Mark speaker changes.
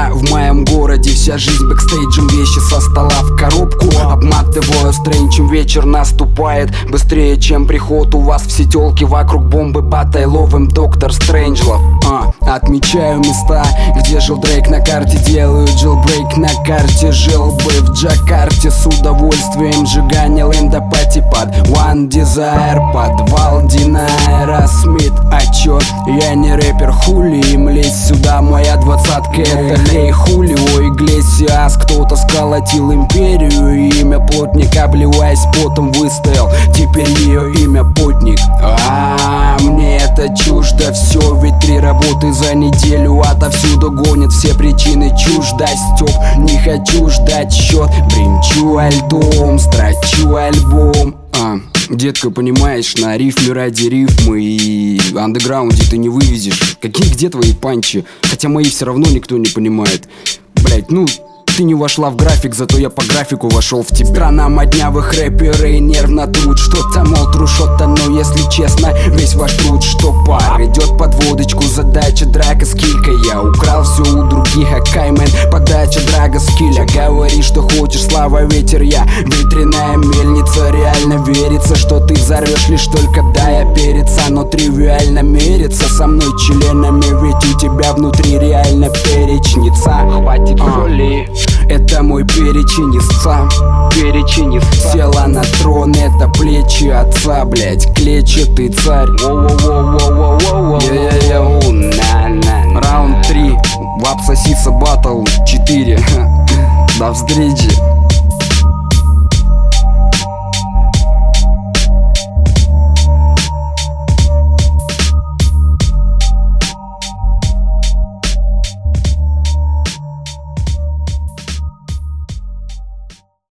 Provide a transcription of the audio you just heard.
Speaker 1: Да, в моем городе вся жизнь бэкстейджем, вещи со стола в коробку обматываю стрэнчем, вечер наступает быстрее, чем приход. У вас все тёлки вокруг бомбы, батай ловим доктор Стрэнджлов. Отмечаю места, где жил Дрейк на карте, делаю джилбрейк на карте. Жил бы в Джакарте, с удовольствием сжиганил им до пати под One Desire, подвал Динайра Смит. А чё, я не рэпер, хули им лезть сюда, моя двадцатка это Лей Хулио Иглесиас. Кто-то сколотил империю, и имя плотник, обливаясь потом, выстоял, теперь ее имя Потник. Мне это чуждо все, ведь 3 работы за неделю отовсюду гонят, все причины чужда стёб. Не хочу ждать счет, бринчу альдом, строчу альбом. Детка, понимаешь, на рифме ради рифмы, и андеграунде ты не вывезешь. Какие где твои панчи? Хотя мои все равно никто не понимает. Блять, ну ты не вошла в график, зато я по графику вошел в тебя. Страна моднявых рэперы нервно трут, что-то, мол, тру что-то, но если честно, весь ваш труд, что пар идет под водочку, задача драка с килькой. Я украл все у других, а Каймен подача драга скилля. Говори, что хочешь, слава ветер, я ветряная мельница. Реально верится, что ты взорвешь лишь только дай опереться, но тривиально мериться со мной членами, ведь у тебя внутри реально перечница. Хватит соли. Это мой перечень истца, перечень истца. Села на трон, это плечи отца, блять, клетчатый царь. Раунд 3, вап сосиса батл 4. До встречи.